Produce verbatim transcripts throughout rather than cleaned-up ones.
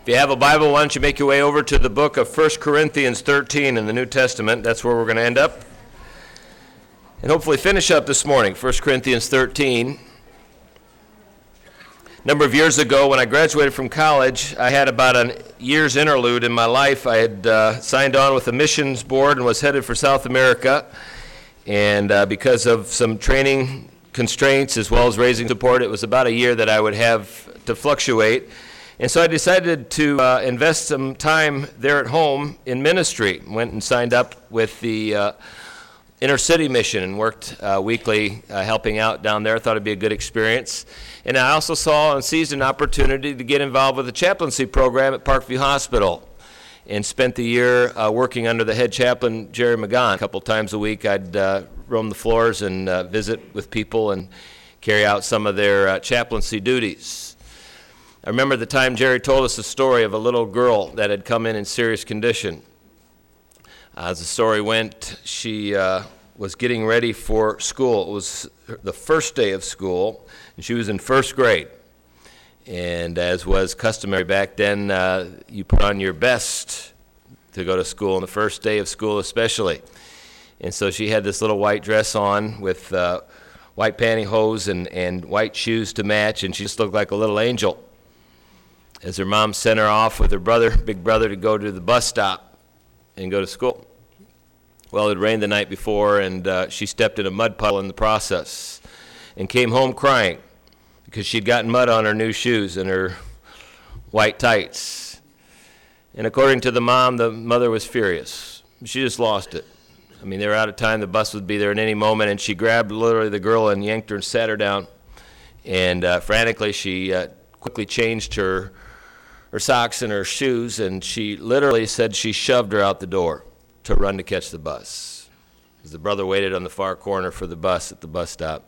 If you have a Bible, why don't you make your way over to the book of First Corinthians thirteen in the New Testament. That's where we're going to end up. And hopefully finish up this morning, First Corinthians thirteen. A number of years ago, when I graduated from college, I had about a year's interlude in my life. I had uh, signed on with a missions board and was headed for South America. And uh, because of some training constraints as well as raising support, it was about a year that I would have to fluctuate. And so I decided to uh, invest some time there at home in ministry. Went and signed up with the uh, Inner City Mission and worked uh, weekly uh, helping out down there. Thought it'd be a good experience. And I also saw and seized an opportunity to get involved with the chaplaincy program at Parkview Hospital and spent the year uh, working under the head chaplain, Jerry McGon. A couple times a week I'd uh, roam the floors and uh, visit with people and carry out some of their uh, chaplaincy duties. I remember the time Jerry told us a story of a little girl that had come in in serious condition. Uh, as the story went, she uh, was getting ready for school. It was the first day of school, and she was in first grade. And as was customary back then, uh, you put on your best to go to school on the first day of school especially. And so she had this little white dress on with uh, white pantyhose and, and white shoes to match, and she just looked like a little angel. As her mom sent her off with her brother, big brother, to go to the bus stop and go to school. Well, it rained the night before, and uh, she stepped in a mud puddle in the process and came home crying because she'd gotten mud on her new shoes and her white tights. And according to the mom, the mother was furious. She just lost it. I mean, they were out of time. The bus would be there at any moment, and she grabbed literally the girl and yanked her and sat her down. And uh, frantically, she uh, quickly changed her her socks and her shoes, and she literally said she shoved her out the door to run to catch the bus. As the brother waited on the far corner for the bus at the bus stop.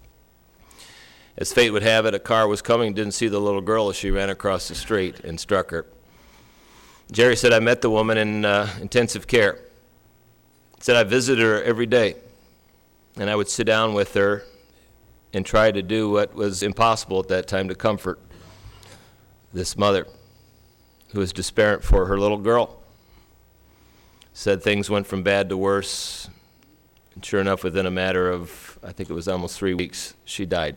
As fate would have it, a car was coming, didn't see the little girl as she ran across the street and struck her. Jerry said, I met the woman in uh, intensive care. He said, I visited her every day, and I would sit down with her and try to do what was impossible at that time to comfort this mother who was despairing for her little girl. Said things went from bad to worse, and sure enough, within a matter of, I think it was almost three weeks, she died.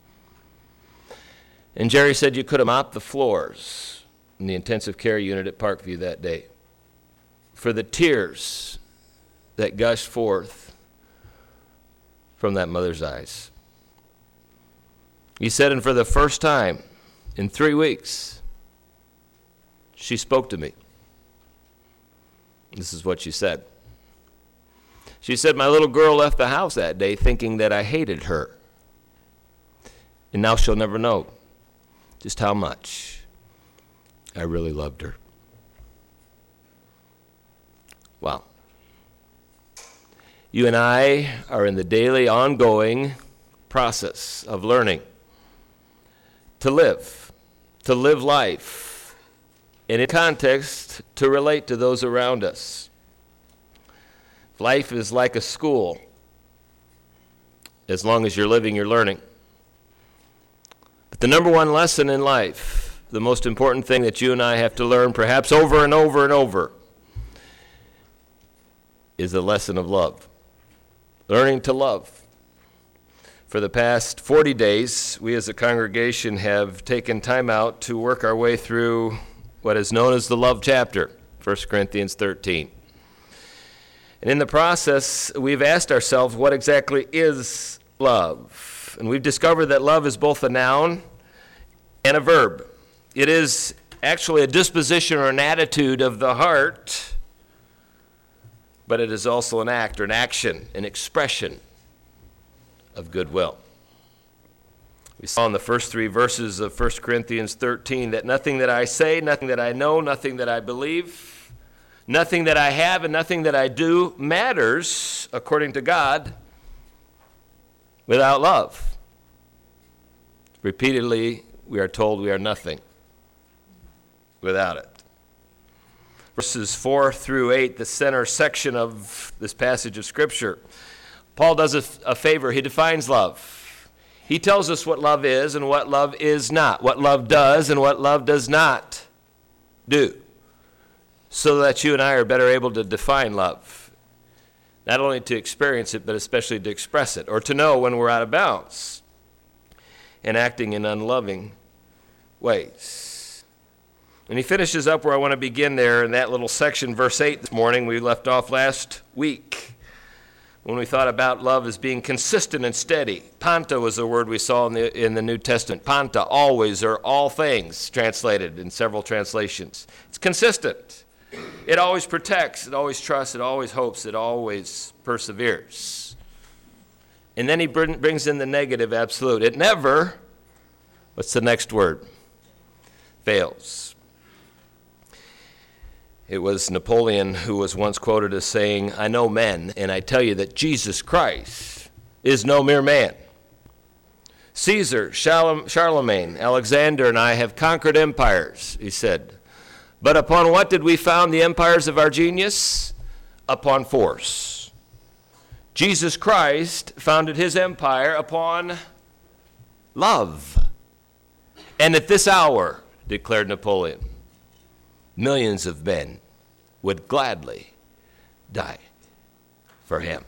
And Jerry said you could have mopped the floors in the intensive care unit at Parkview that day for the tears that gushed forth from that mother's eyes. He said, and for the first time in three weeks, she spoke to me. This is what she said. She said, my little girl left the house that day thinking that I hated her. And now she'll never know just how much I really loved her. Wow. You and I are in the daily, ongoing process of learning to live, to live life, and in context, to relate to those around us. Life is like a school. As long as you're living, you're learning. But the number one lesson in life, the most important thing that you and I have to learn, perhaps over and over and over, is the lesson of love. Learning to love. For the past forty days, we as a congregation have taken time out to work our way through what is known as the love chapter, First Corinthians thirteen. And in the process, we've asked ourselves, what exactly is love? And we've discovered that love is both a noun and a verb. It is actually a disposition or an attitude of the heart, but it is also an act or an action, an expression of goodwill. We saw in the first three verses of First Corinthians thirteen that nothing that I say, nothing that I know, nothing that I believe, nothing that I have, and nothing that I do matters, according to God, without love. Repeatedly, we are told we are nothing without it. Verses four through eight, the center section of this passage of Scripture, Paul does a, a favor. He defines love. He tells us what love is and what love is not, what love does and what love does not. do, so that you and I are better able to define love, not only to experience it, but especially to express it, or to know when we're out of bounds and acting in unloving ways. And he finishes up where I want to begin there in that little section, verse eight this morning. We left off last week when we thought about love as being consistent and steady. Panta was the word we saw in the, in the New Testament. Panta, always, or all things, translated in several translations. It's consistent. It always protects, it always trusts, it always hopes, it always perseveres. And then he bring, brings in the negative absolute. It never, what's the next word? Fails. It was Napoleon who was once quoted as saying, "I know men, and I tell you that Jesus Christ is no mere man. Caesar, Charlemagne, Alexander, and I have conquered empires," he said. "But upon what did we found the empires of our genius? Upon force. Jesus Christ founded his empire upon love. And at this hour," declared Napoleon, "millions of men would gladly die for him."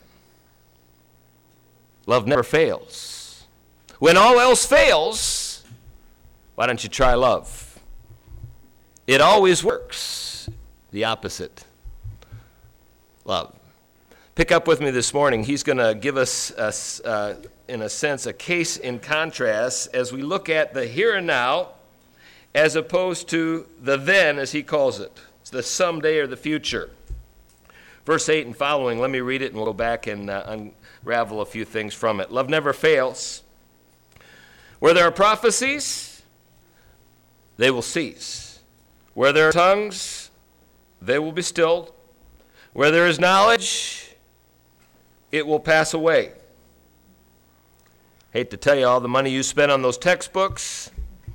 Love never fails. When all else fails, why don't you try love? It always works. The opposite. Love. Pick up with me this morning. He's going to give us, a, uh, in a sense, a case in contrast as we look at the here and now as opposed to the then, as he calls it. It's the someday or the future. Verse eight and following, let me read it and we'll go back and uh, unravel a few things from it. Love never fails. Where there are prophecies, they will cease. Where there are tongues, they will be stilled. Where there is knowledge, it will pass away. Hate to tell you, all the money you spent on those textbooks,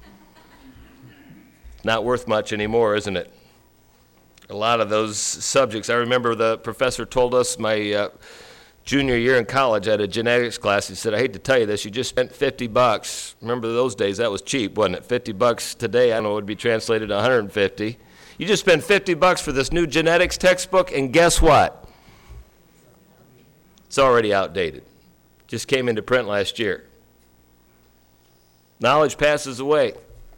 not worth much anymore, isn't it? A lot of those subjects. I remember the professor told us my uh, junior year in college, I had a genetics class. He said, "I hate to tell you this, you just spent fifty bucks. Remember those days, that was cheap, wasn't it? fifty bucks today, I don't know, it would be translated to one hundred fifty. You just spent fifty bucks for this new genetics textbook, and guess what? It's already outdated. Just came into print last year. Knowledge passes away."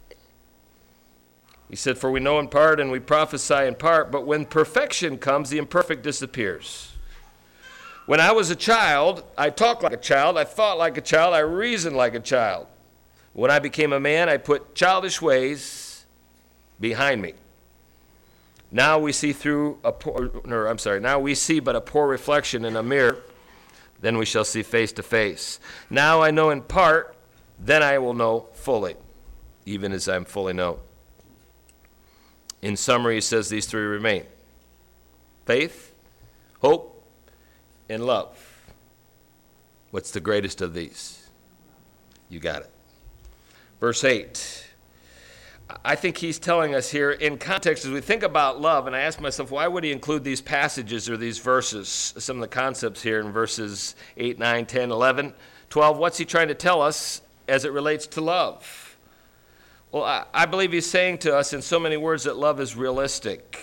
He said, "For we know in part and we prophesy in part, but when perfection comes, the imperfect disappears. When I was a child, I talked like a child, I thought like a child, I reasoned like a child. When I became a man, I put childish ways behind me. Now we see through a poor, or I'm sorry, now we see but a poor reflection in a mirror, then we shall see face to face. Now I know in part, then I will know fully, even as I'm fully known." In summary, he says these three remain: faith, hope, and love. What's the greatest of these? You got it. Verse eight. I think he's telling us here in context as we think about love, and I ask myself, why would he include these passages or these verses, some of the concepts here in verses eight, nine, ten, eleven, twelve? What's he trying to tell us as it relates to love? Well, I, I believe he's saying to us in so many words that love is realistic.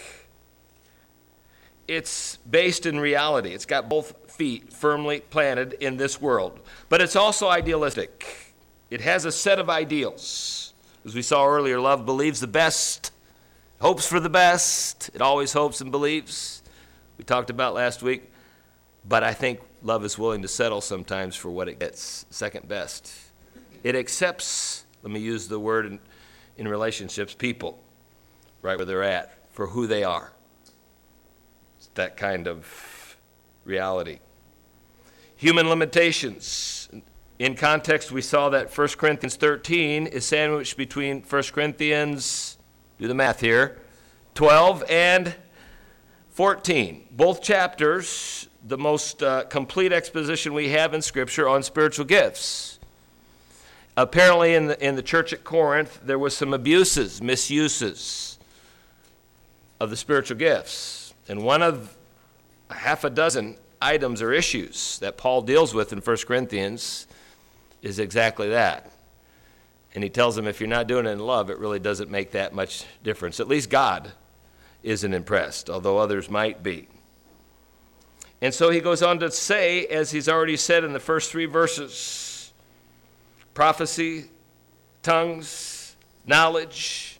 It's based in reality. It's got both feet firmly planted in this world. But it's also idealistic. It has a set of ideals. As we saw earlier, love believes the best, hopes for the best. It always hopes and believes. We talked about last week. But I think love is willing to settle sometimes for what it gets second best. It accepts, let me use the word in, in relationships, people, right where they're at, for who they are. It's that kind of reality. Human limitations. In context, we saw that First Corinthians thirteen is sandwiched between First Corinthians, do the math here, twelve and fourteen. Both chapters, the most uh, complete exposition we have in Scripture on spiritual gifts. Apparently in the, in the church at Corinth, there was some abuses, misuses of the spiritual gifts. And one of a half a dozen items or issues that Paul deals with in First Corinthians is exactly that. And he tells them if you're not doing it in love, it really doesn't make that much difference. At least God isn't impressed, although others might be. And so he goes on to say, as he's already said in the first three verses, prophecy, tongues, knowledge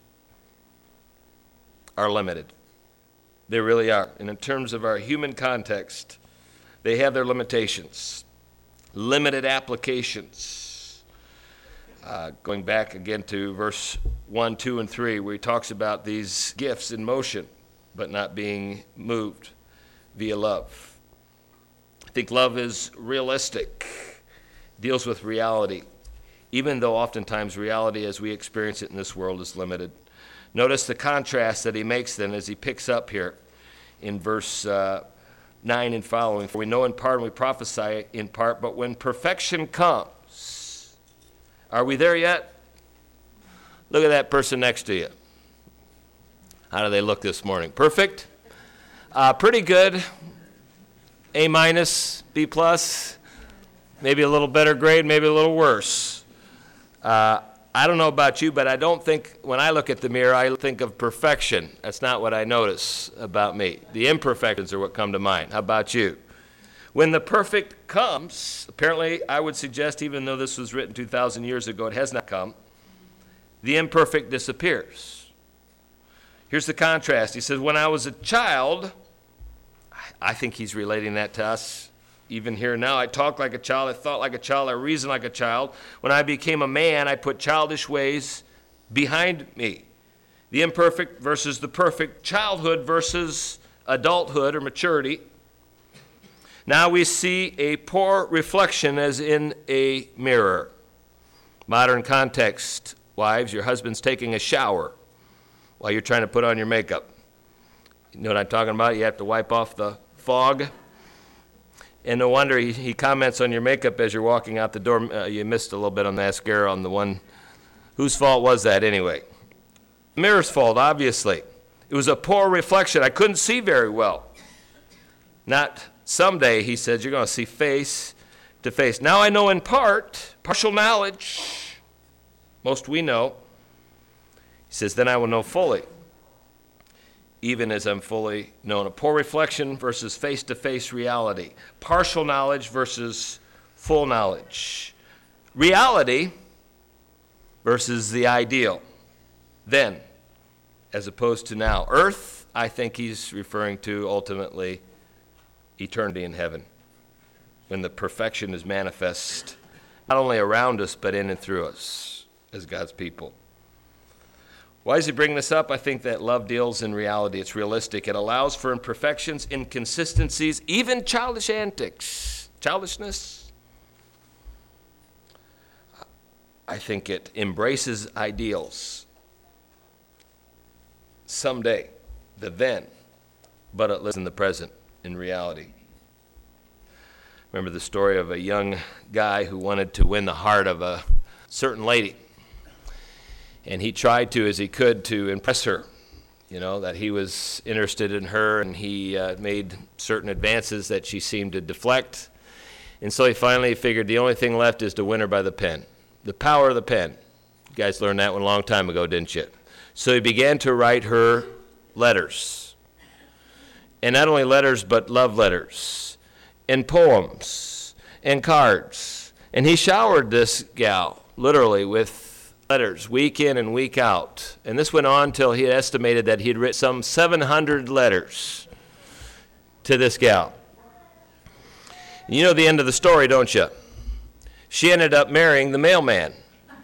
are limited. They really are. And in terms of our human context, they have their limitations, limited applications. Uh, going back again to verse one, two, and three, where he talks about these gifts in motion, but not being moved via love. I think love is realistic, deals with reality, even though oftentimes reality as we experience it in this world is limited. Notice the contrast that he makes then as he picks up here in verse uh, nine and following. For we know in part and we prophesy in part, but when perfection comes, are we there yet? Look at that person next to you. How do they look this morning? Perfect? Uh, pretty good. A minus, B plus, maybe a little better grade, maybe a little worse. Uh, I don't know about you, but I don't think, when I look at the mirror, I think of perfection. That's not what I notice about me. The imperfections are what come to mind. How about you? When the perfect comes, apparently I would suggest, even though this was written two thousand years ago, it has not come, the imperfect disappears. Here's the contrast. He says, when I was a child, I think he's relating that to us. Even here now, I talk like a child, I thought like a child, I reasoned like a child. When I became a man, I put childish ways behind me. The imperfect versus the perfect, childhood versus adulthood or maturity. Now we see a poor reflection as in a mirror. Modern context, wives, your husband's taking a shower while you're trying to put on your makeup. You know what I'm talking about? You have to wipe off the fog. And no wonder he, he comments on your makeup as you're walking out the door. Uh, you missed a little bit on the mascara on the one. Whose fault was that anyway? The mirror's fault, obviously. It was a poor reflection. I couldn't see very well. Not someday, he says, you're going to see face to face. Now I know in part, partial knowledge. Most we know. He says, then I will know fully, even as I'm fully known. A poor reflection versus face-to-face reality. Partial knowledge versus full knowledge. Reality versus the ideal. Then, as opposed to now. Earth, I think he's referring to ultimately eternity in heaven, when the perfection is manifest, not only around us, but in and through us as God's people. Why does he bring this up? I think that love deals in reality. It's realistic. It allows for imperfections, inconsistencies, even childish antics. Childishness. I think it embraces ideals. Someday, the then, but it lives in the present, in reality. Remember the story of a young guy who wanted to win the heart of a certain lady. And he tried to, as he could, to impress her, you know, that he was interested in her, and he uh, made certain advances that she seemed to deflect. And so he finally figured the only thing left is to win her by the pen. The power of the pen. You guys learned that one a long time ago, didn't you? So he began to write her letters. And not only letters, but love letters, and poems, and cards. And he showered this gal, literally, with letters week in and week out. And this went on till he had estimated that he had written some seven hundred letters to this gal. And you know the end of the story, don't you? She ended up marrying the mailman.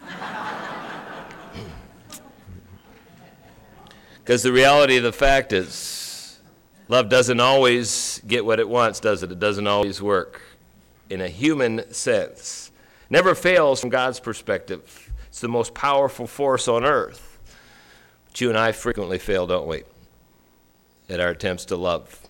Because the reality of the fact is, love doesn't always get what it wants, does it? It doesn't always work in a human sense. Never fails from God's perspective. It's the most powerful force on earth. But you and I frequently fail, don't we, at our attempts to love.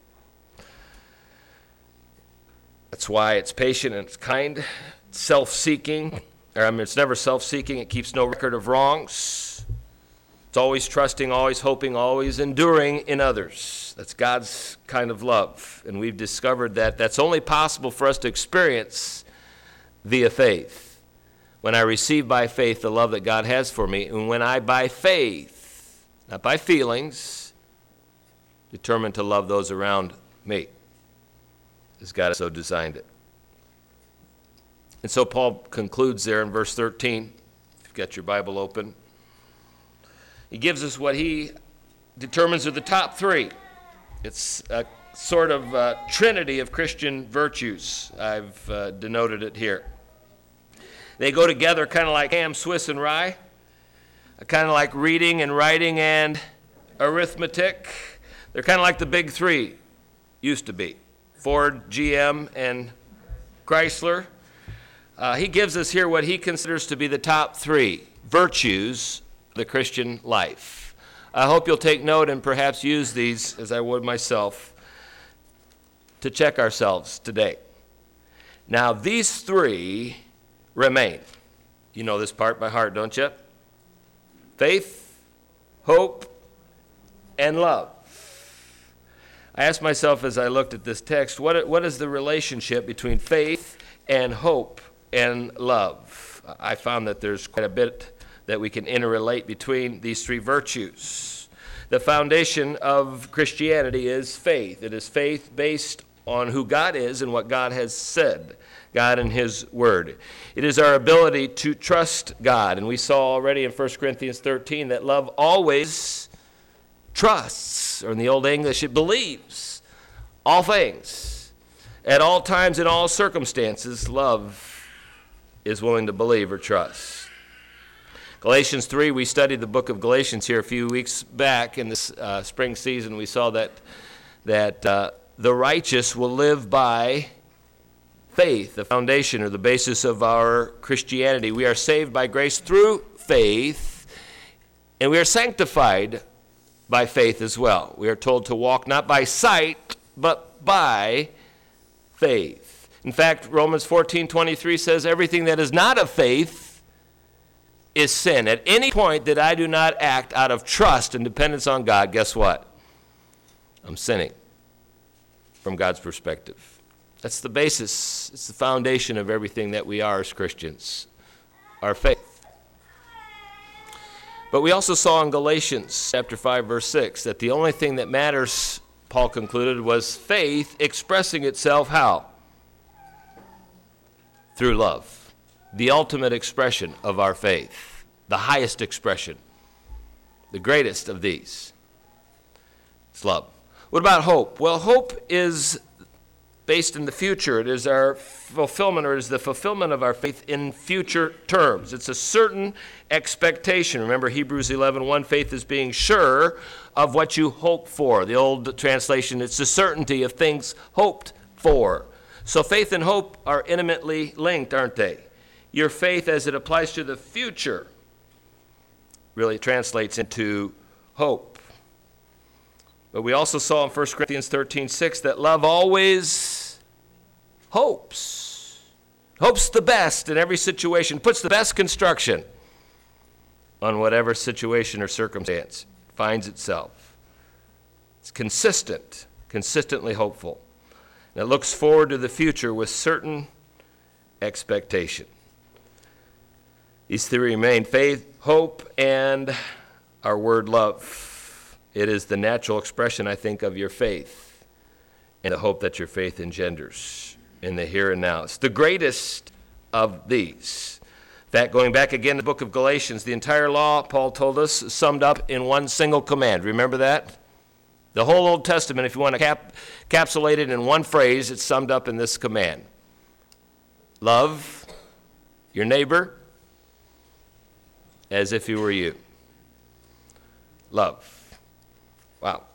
That's why it's patient and it's kind, it's self-seeking. Or, I mean, it's never self-seeking. It keeps no record of wrongs. It's always trusting, always hoping, always enduring in others. That's God's kind of love. And we've discovered that that's only possible for us to experience via faith. when I receive by faith the love that God has for me, and when I by faith, not by feelings, determine to love those around me, as God has so designed it. And so Paul concludes there in verse thirteen, if you've got your Bible open. He gives us what he determines are the top three. It's a sort of uh, trinity of Christian virtues. I've uh, denoted it here. They go together kind of like ham, Swiss, and rye, kind of like reading and writing and arithmetic. They're kind of like the big three used to be, Ford, G M, and Chrysler. Uh, he gives us here what he considers to be the top three virtues of the Christian life. I hope you'll take note and perhaps use these, as I would myself, to check ourselves today. Now, these three remain. You know this part by heart, don't you? Faith, hope, and love. I asked myself as I looked at this text, what, what is the relationship between faith and hope and love? I found that there's quite a bit that we can interrelate between these three virtues. The foundation of Christianity is faith. It is faith based on who God is and what God has said, God and His Word. It is our ability to trust God. And we saw already in First Corinthians thirteen that love always trusts, or in the Old English, it believes all things. At all times, in all circumstances, love is willing to believe or trust. Galatians three, we studied the book of Galatians here a few weeks back in this uh, spring season. We saw that, that uh, the righteous will live by faith, the foundation or the basis of our Christianity. We are saved by grace through faith, and we are sanctified by faith as well. We are told to walk not by sight, but by faith. In fact, Romans fourteen twenty-three says everything that is not of faith is sin. At any point that I do not act out of trust and dependence on God, guess what? I'm sinning from God's perspective. That's the basis, it's the foundation of everything that we are as Christians, our faith. But we also saw in Galatians chapter five, verse six, that the only thing that matters, Paul concluded, was faith expressing itself how? Through love. The ultimate expression of our faith. The highest expression. The greatest of these. It's love. What about hope? Well, hope is based in the future. It is our fulfillment, or it is the fulfillment of our faith in future terms. It's a certain expectation. Remember Hebrews eleven one, faith is being sure of what you hope for. The old translation, it's the certainty of things hoped for. So faith and hope are intimately linked, aren't they? Your faith as it applies to the future really translates into hope. But we also saw in First Corinthians thirteen six that love always hopes. Hopes the best in every situation, puts the best construction on whatever situation or circumstance finds itself. It's consistent, consistently hopeful. And it looks forward to the future with certain expectation. These three remain: faith, hope, and our word love. It is the natural expression, I think, of your faith and the hope that your faith engenders in the here and now. It's the greatest of these. In fact, going back again to the book of Galatians, the entire law, Paul told us, is summed up in one single command. Remember that? The whole Old Testament, if you want to cap- capsulate it in one phrase, it's summed up in this command. Love your neighbor as if he were you. Love. Wow.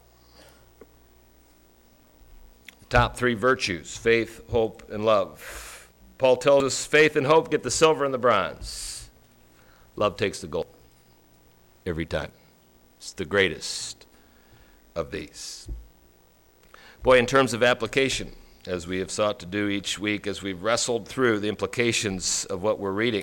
Top three virtues: faith, hope, and love. Paul tells us faith and hope get the silver and the bronze. Love takes the gold every time. It's the greatest of these. Boy, in terms of application, as we have sought to do each week, as we've wrestled through the implications of what we're reading,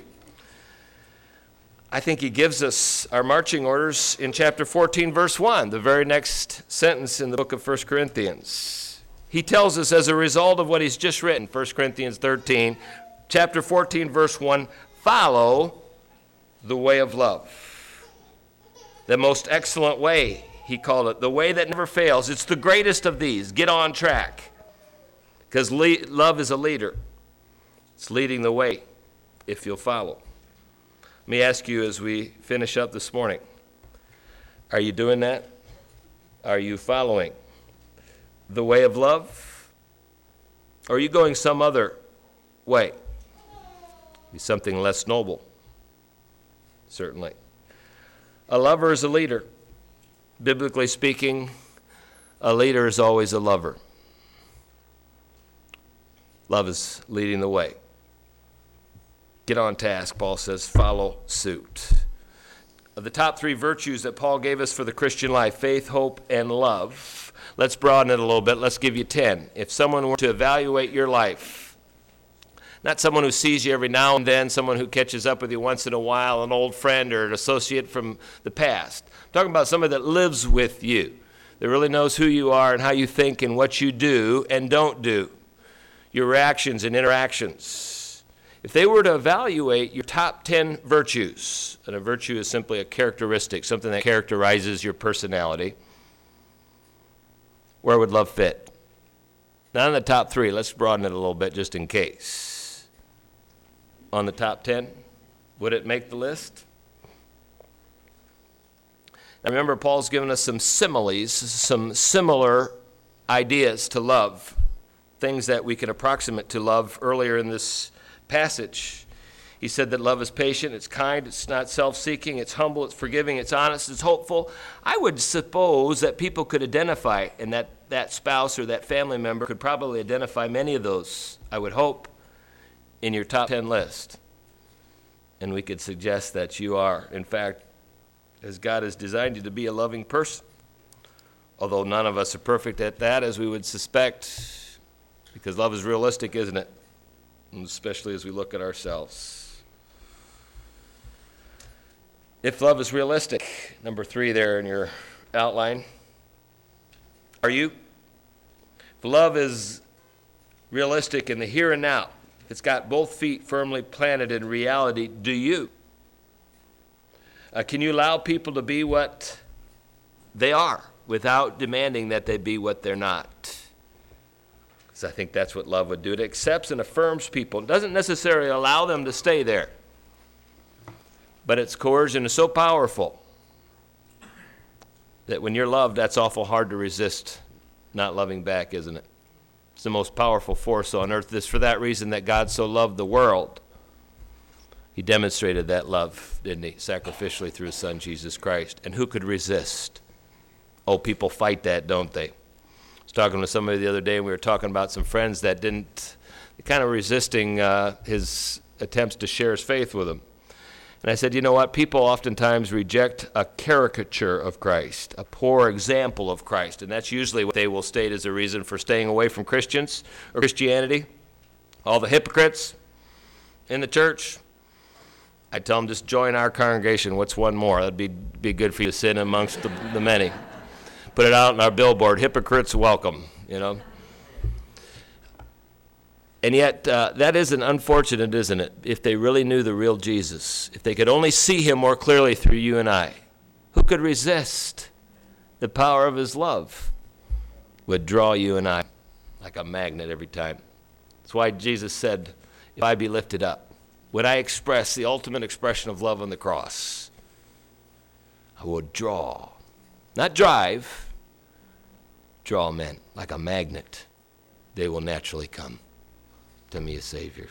I think he gives us our marching orders in chapter fourteen, verse one, the very next sentence in the book of First Corinthians. He tells us, as a result of what he's just written, First Corinthians thirteen, chapter fourteen, verse one, follow the way of love. The most excellent way, he called it, the way that never fails. It's the greatest of these. Get on track. Because le- love is a leader. It's leading the way if you'll follow. Let me ask you as we finish up this morning, are you doing that? Are you following the way of love? Or are you going some other way? Be something less noble, certainly. A lover is a leader. Biblically speaking, a leader is always a lover. Love is leading the way. Get on task, Paul says, follow suit. Of the top three virtues that Paul gave us for the Christian life, faith, hope, and love, let's broaden it a little bit. Let's give you ten. If someone were to evaluate your life, not someone who sees you every now and then, someone who catches up with you once in a while, an old friend or an associate from the past. I'm talking about somebody that lives with you, that really knows who you are and how you think and what you do and don't do, your reactions and interactions. If they were to evaluate your top ten virtues, and a virtue is simply a characteristic, something that characterizes your personality, where would love fit? Not in the top three. Let's broaden it a little bit just in case. On the top ten, would it make the list? Now remember, Paul's given us some similes, some similar ideas to love, things that we can approximate to love earlier in this passage. He said that love is patient, it's kind, it's not self-seeking, it's humble, it's forgiving, it's honest, it's hopeful. I would suppose that people could identify, and that that spouse or that family member could probably identify many of those, I would hope, in your top ten list. And we could suggest that you are, in fact, as God has designed you to be, a loving person. Although none of us are perfect at that, as we would suspect, because love is realistic, isn't it? Especially as we look at ourselves. If love is realistic, number three there in your outline, are you? If love is realistic in the here and now, if it's got both feet firmly planted in reality, do you? Uh, can you allow people to be what they are without demanding that they be what they're not? Because I think that's what love would do. It accepts and affirms people. It doesn't necessarily allow them to stay there. But its coercion is so powerful that when you're loved, that's awful hard to resist not loving back, isn't it? It's the most powerful force on earth. It's for that reason that God so loved the world. He demonstrated that love, didn't he, sacrificially through his son, Jesus Christ. And who could resist? Oh, people fight that, don't they? I was talking to somebody the other day, and we were talking about some friends that didn't, kind of resisting uh, his attempts to share his faith with them. And I said, you know what? People oftentimes reject a caricature of Christ, a poor example of Christ. And that's usually what they will state as a reason for staying away from Christians or Christianity. All the hypocrites in the church, I tell them, just join our congregation. What's one more? That'd be, be good for you to sit amongst the, the many. Put it out on our billboard, hypocrites welcome, you know. And yet, uh, that isn't unfortunate, isn't it? If they really knew the real Jesus, if they could only see him more clearly through you and I, who could resist the power of his love? Would draw you and I like a magnet every time. That's why Jesus said, if I be lifted up, would I express the ultimate expression of love on the cross? I would draw, not drive, draw men like a magnet. They will naturally come to me, a Savior.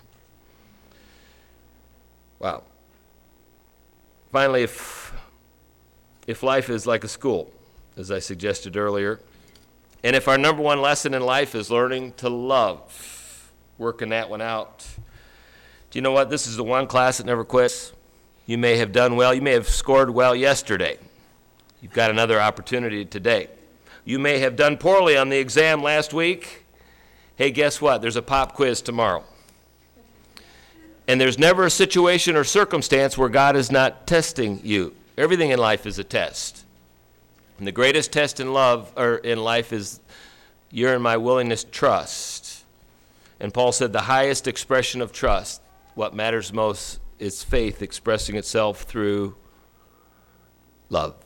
Wow. Finally, if if life is like a school, as I suggested earlier, and if our number one lesson in life is learning to love, working that one out, do you know what? This is the one class that never quits. You may have done well. You may have scored well yesterday. You've got another opportunity today. You may have done poorly on the exam last week. Hey, guess what? There's a pop quiz tomorrow. And there's never a situation or circumstance where God is not testing you. Everything in life is a test. And the greatest test in love or in life is your and my willingness to trust. And Paul said the highest expression of trust, what matters most, It's faith expressing itself through love.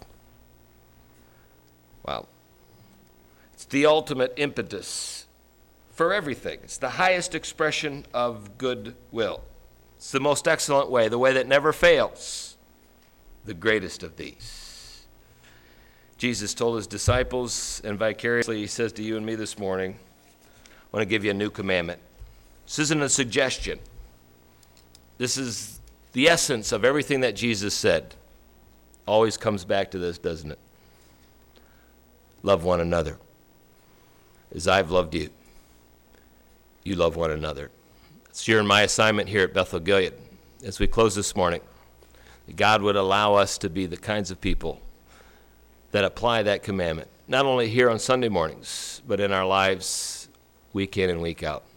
Wow. It's the ultimate impetus for everything. It's the highest expression of goodwill. It's the most excellent way, the way that never fails, the greatest of these. Jesus told his disciples, and vicariously he says to you and me this morning, I want to give you a new commandment. This isn't a suggestion. This is the essence of everything that Jesus said. Always comes back to this, doesn't it? Love one another. As I've loved you, you love one another. It's your and my assignment here at Bethel Gilead. As we close this morning, God would allow us to be the kinds of people that apply that commandment, not only here on Sunday mornings, but in our lives week in and week out.